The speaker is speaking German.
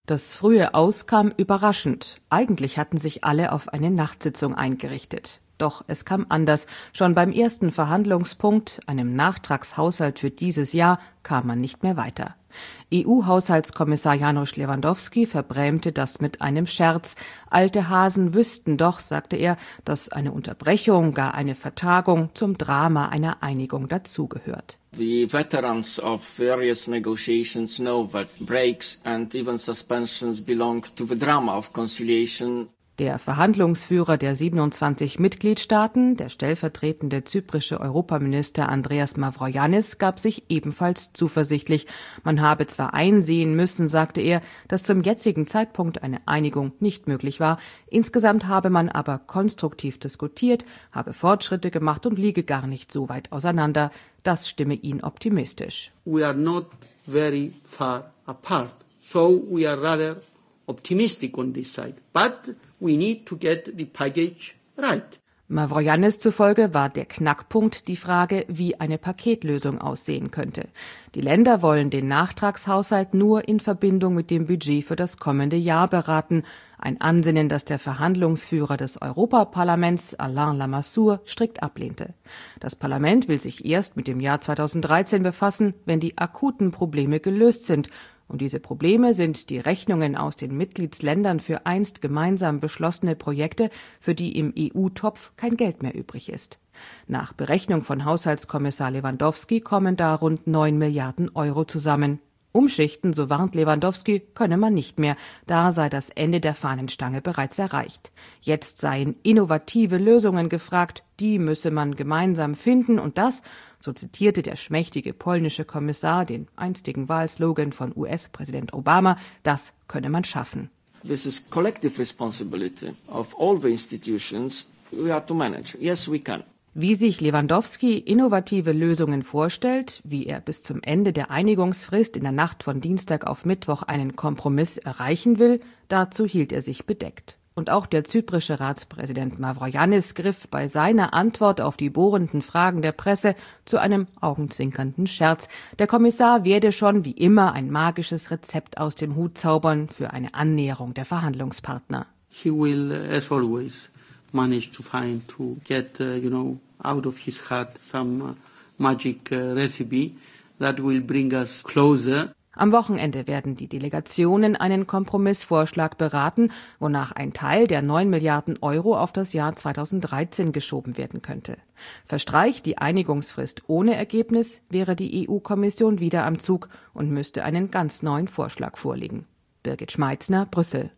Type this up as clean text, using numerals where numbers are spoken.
Das frühe Aus kam überraschend. Eigentlich hatten sich alle auf eine Nachtsitzung eingerichtet. Doch es kam anders. Schon beim ersten Verhandlungspunkt, einem Nachtragshaushalt für dieses Jahr, kam man nicht mehr weiter. EU-Haushaltskommissar Janusz Lewandowski verbrämte das mit einem Scherz. Alte Hasen wüssten doch, sagte er, dass eine Unterbrechung, gar eine Vertagung zum Drama einer Einigung dazugehört. The veterans of various negotiations know that breaks and even suspensions belong to the drama of conciliation. Der Verhandlungsführer der 27 Mitgliedstaaten, der stellvertretende zyprische Europaminister Andreas Mavroyiannis, gab sich ebenfalls zuversichtlich. Man habe zwar einsehen müssen, sagte er, dass zum jetzigen Zeitpunkt eine Einigung nicht möglich war. Insgesamt habe man aber konstruktiv diskutiert, habe Fortschritte gemacht und liege gar nicht so weit auseinander. Das stimme ihn optimistisch. We are not very far apart, so we are rather optimistic on this side. But we need to get the package right. Mavroyiannis zufolge war der Knackpunkt die Frage, wie eine Paketlösung aussehen könnte. Die Länder wollen den Nachtragshaushalt nur in Verbindung mit dem Budget für das kommende Jahr beraten. Ein Ansinnen, das der Verhandlungsführer des Europaparlaments, Alain Lamassoure, strikt ablehnte. Das Parlament will sich erst mit dem Jahr 2013 befassen, wenn die akuten Probleme gelöst sind. Und diese Probleme sind die Rechnungen aus den Mitgliedsländern für einst gemeinsam beschlossene Projekte, für die im EU-Topf kein Geld mehr übrig ist. Nach Berechnung von Haushaltskommissar Lewandowski kommen da rund 9 Milliarden Euro zusammen. Umschichten, so warnt Lewandowski, könne man nicht mehr, da sei das Ende der Fahnenstange bereits erreicht. Jetzt seien innovative Lösungen gefragt, die müsse man gemeinsam finden und das, so zitierte der schmächtige polnische Kommissar den einstigen Wahlslogan von US-Präsident Obama, das könne man schaffen. This is collective responsibility of all the institutions we have to manage. Yes, we can. Wie sich Lewandowski innovative Lösungen vorstellt, wie er bis zum Ende der Einigungsfrist in der Nacht von Dienstag auf Mittwoch einen Kompromiss erreichen will, dazu hielt er sich bedeckt. Und auch der zyprische Ratspräsident Mavroyiannis griff bei seiner Antwort auf die bohrenden Fragen der Presse zu einem augenzwinkernden Scherz. Der Kommissar werde schon wie immer ein magisches Rezept aus dem Hut zaubern für eine Annäherung der Verhandlungspartner. He will, as always, manage to get, out of his hat some magic recipe that will bring us closer. Am Wochenende werden die Delegationen einen Kompromissvorschlag beraten, wonach ein Teil der 9 Milliarden Euro auf das Jahr 2013 geschoben werden könnte. Verstreicht die Einigungsfrist ohne Ergebnis, wäre die EU-Kommission wieder am Zug und müsste einen ganz neuen Vorschlag vorlegen. Birgit Schmeitzner, Brüssel.